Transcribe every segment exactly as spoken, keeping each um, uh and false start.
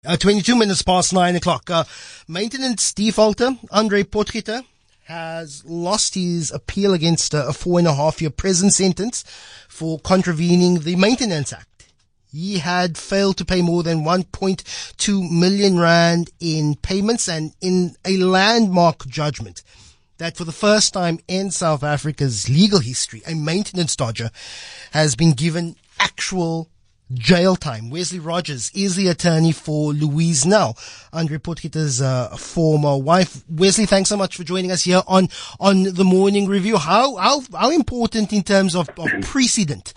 Uh, twenty-two minutes past nine o'clock. Uh, maintenance defaulter Andre Potgieter has lost his appeal against uh, a four and a half year prison sentence for contravening the Maintenance Act. He had failed to pay more than one point two million rand in payments, and in a landmark judgment that for the first time in South Africa's legal history, a maintenance dodger has been given actual jail time. Wesley Rogers is the attorney for Louise Nel, Andre Potgieter's uh, former wife. Wesley, thanks so much for joining us here on on the Morning Review. How how how important in terms of, of precedent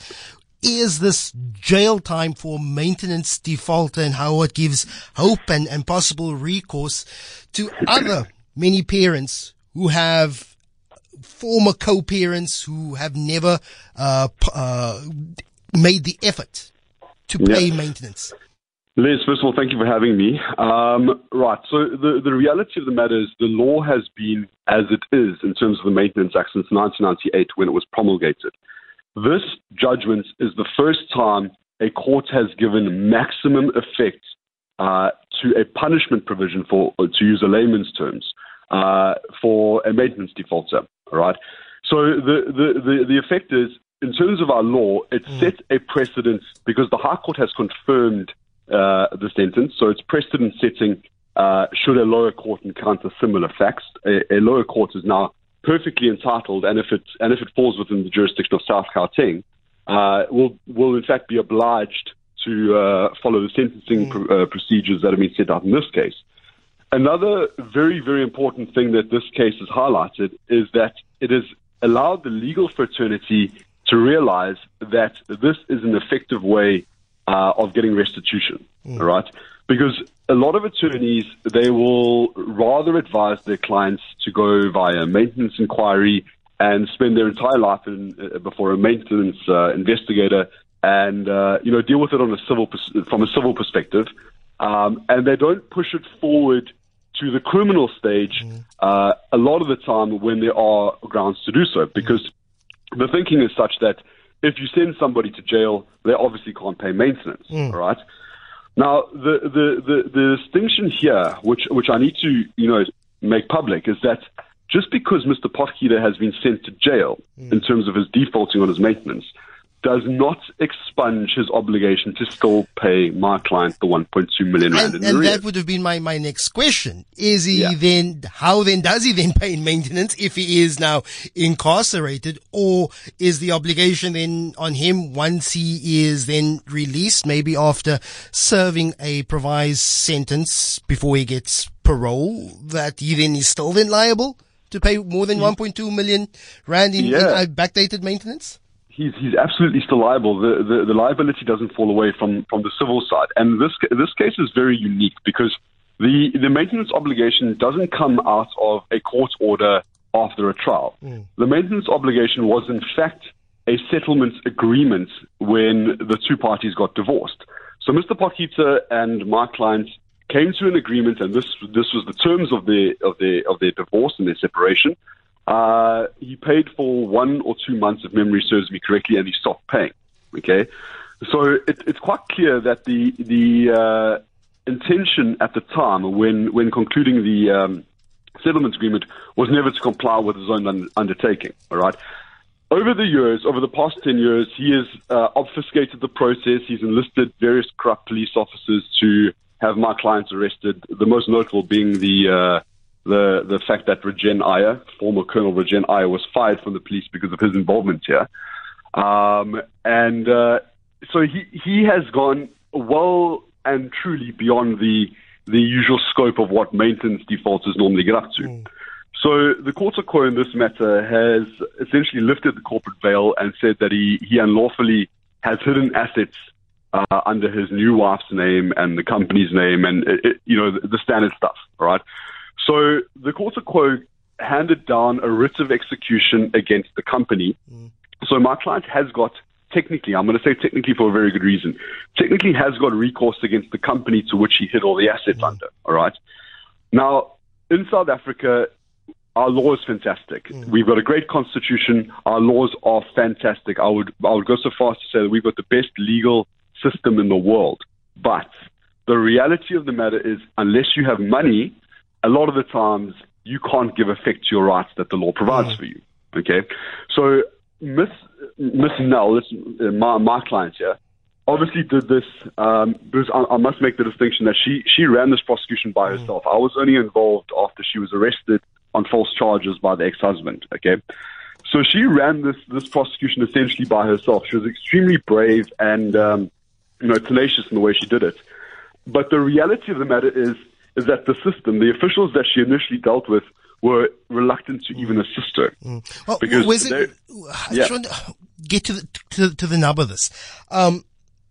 is this jail time for maintenance defaulter, and how it gives hope and, and possible recourse to other many parents who have former co-parents who have never uh, p- uh made the effort to pay yeah. maintenance? Les, first of all, thank you for having me. Um, right, so the, the reality of the matter is the law has been as it is in terms of the Maintenance Act since nineteen ninety-eight when it was promulgated. This judgment is the first time a court has given maximum effect uh, to a punishment provision, for, to use a layman's terms, uh, for a maintenance defaulter. All right. So the, the, the, the effect is, in terms of our law, it mm. sets a precedent because the High Court has confirmed uh, the sentence. So it's precedent setting uh, should a lower court encounter similar facts. A, a lower court is now perfectly entitled, and if it and if it falls within the jurisdiction of South Gauteng, uh, will will in fact be obliged to uh, follow the sentencing mm. pr- uh, procedures that have been set out in this case. Another very very important thing that this case has highlighted is that it has allowed the legal fraternity to realize that this is an effective way uh, of getting restitution, mm. all right? Because a lot of attorneys, they will rather advise their clients to go via maintenance inquiry and spend their entire life in, uh, before a maintenance uh, investigator and, uh, you know, deal with it on a civil pers- from a civil perspective. Um, and they don't push it forward to the criminal stage mm. uh, a lot of the time when there are grounds to do so, because mm. the thinking is such that if you send somebody to jail, they obviously can't pay maintenance, mm. all right? Now, the, the, the, the distinction here, which which I need to, you know, make public, is that just because Mister Potgieter has been sent to jail mm. in terms of his defaulting on his maintenance, does not expunge his obligation to still pay my client the one point two million rand and, in and arrears. That would have been my, my next question. Is he yeah. then, how then does he then pay maintenance if he is now incarcerated, or is the obligation then on him once he is then released, maybe after serving a provised sentence before he gets parole, that he then is still then liable to pay more than one point two million rand in, yeah. in uh, backdated maintenance? He's he's absolutely still liable. The, the the liability doesn't fall away from, from the civil side, and this this case is very unique because the the maintenance obligation doesn't come out of a court order after a trial. Mm. The maintenance obligation was in fact a settlement agreement when the two parties got divorced. So Mister Potgieter and my client came to an agreement, and this this was the terms of their of their of their divorce and their separation. Uh, he paid for one or two months, if memory serves me correctly, and he stopped paying. Okay, so it, it's quite clear that the the uh, intention at the time, when when concluding the um, settlement agreement, was never to comply with his own un- undertaking. All right. Over the years, over the past ten years, he has uh, obfuscated the process. He's enlisted various corrupt police officers to have my clients arrested. The most notable being the uh, The the fact that Regen Iyer, former Colonel Regen Iyer, was fired from the police because of his involvement here. Um, and uh, so he, he has gone well and truly beyond the the usual scope of what maintenance defaulters normally get up to. Mm. So the Court of Quo in this matter has essentially lifted the corporate veil and said that he, he unlawfully has hidden assets uh, under his new wife's name and the company's name and, it, you know, the, the standard stuff, all right? So the Court of Quo handed down a writ of execution against the company. Mm. So my client has got, technically, I'm going to say technically for a very good reason, technically has got recourse against the company to which he hid all the assets mm. under, all right? Now, in South Africa, our law is fantastic. Mm. We've got a great constitution. Our laws are fantastic. I would I would go so far as to say that we've got the best legal system in the world. But The reality of the matter is, unless you have money, a lot of the times you can't give effect to your rights that the law provides mm. for you. Okay, so Miss Miss Nell, this, uh, my my client here, obviously did this um, because I, I must make the distinction that she she ran this prosecution by mm. herself. I was only involved after she was arrested on false charges by the ex-husband. Okay, so she ran this this prosecution essentially by herself. She was extremely brave and um, you know tenacious in the way she did it. But the reality of the matter is is that the system, the officials that she initially dealt with, were reluctant to even assist her. Mm. Well, because it, I yeah. just want to get to the, to, to the nub of this. Um,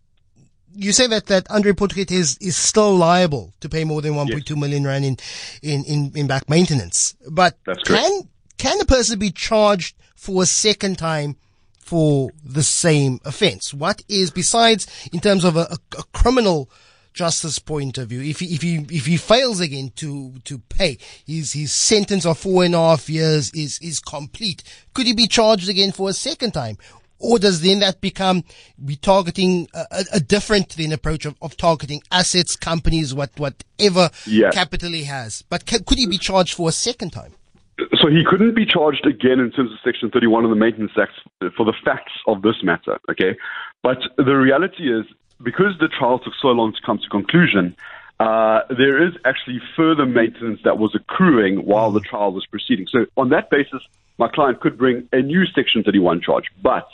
you say that, that Andre Potgieter is, is still liable to pay more than one point two yes. million rand in, in, in, in back maintenance. But That's can, can a person be charged for a second time for the same offense? What is, besides in terms of a, a, a criminal justice point of view, if he, if he, if he fails again to, to pay, his, his sentence of four and a half years is, is complete. Could he be charged again for a second time? Or does then that become, we targeting a, a different then approach of, of targeting assets, companies, what, whatever yeah. capital he has? But can, could he be charged for a second time? So he couldn't be charged again in terms of Section thirty-one of the Maintenance Act for the facts of this matter, okay? But the reality is, because the trial took so long to come to conclusion, uh, there is actually further maintenance that was accruing while the trial was proceeding. So on that basis, my client could bring a new Section thirty-one charge. But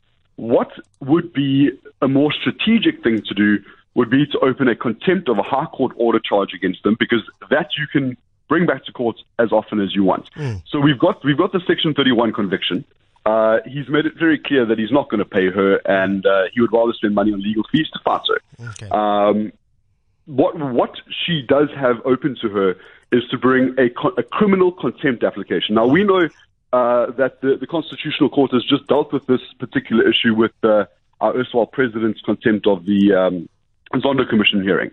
what would be a more strategic thing to do would be to open a contempt of a high court order charge against them, because that you can bring back to court as often as you want. Mm. So we've got we've got the Section thirty-one conviction. Uh, he's made it very clear that he's not going to pay her, and uh, he would rather spend money on legal fees to fight her. Okay. Um, what what she does have open to her is to bring a, a criminal contempt application. Now, we know uh, that the, the Constitutional Court has just dealt with this particular issue with uh, our erstwhile president's contempt of the um, Zondo Commission hearing.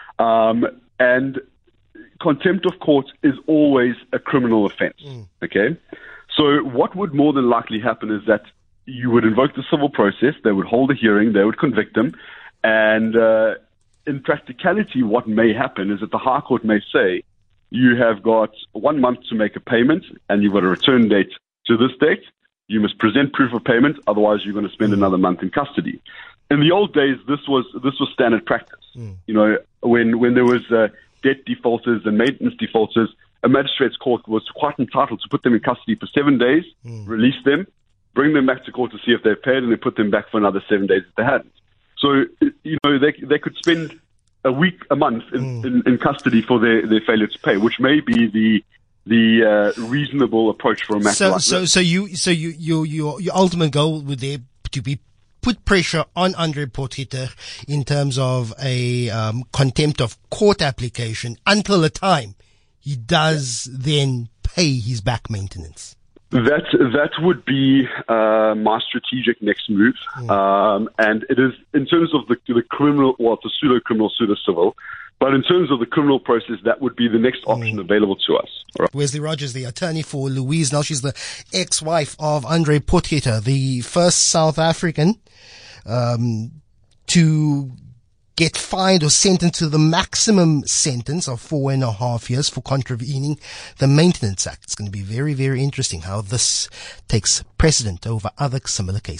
Um, and contempt of court is always a criminal offense, mm. okay? So what would more than likely happen is that you would invoke the civil process, they would hold a hearing, they would convict him, and uh, in practicality what may happen is that the High Court may say, you have got one month to make a payment, and you've got a return date to this date. You must present proof of payment, otherwise you're going to spend mm. another month in custody. In the old days, this was this was standard practice. Mm. You know, when when there was uh, debt defaulters and maintenance defaulters, a magistrate's court was quite entitled to put them in custody for seven days, mm. release them, bring them back to court to see if they've paid, and then put them back for another seven days if they hadn't. So, you know, they they could spend a week, a month in, mm. in, in custody for their, their failure to pay, which may be the the uh, reasonable approach for a matter so, like so, this. So, you, so you, you, your your ultimate goal would there to be put pressure on Andre Potgieter in terms of a um, contempt of court application until the time he does yeah. then pay his back maintenance. That that would be uh, my strategic next move, mm. um, and it is in terms of the the criminal, well, it's a pseudo criminal, pseudo civil, but in terms of the criminal process, that would be the next option mm. available to us. Right. Wesley Rogers, the attorney for Louise. Now she's the ex-wife of Andre Potgieter, the first South African um, to get fined or sentenced to the maximum sentence of four and a half years for contravening the Maintenance Act. It's going to be very, very interesting how this takes precedent over other similar cases.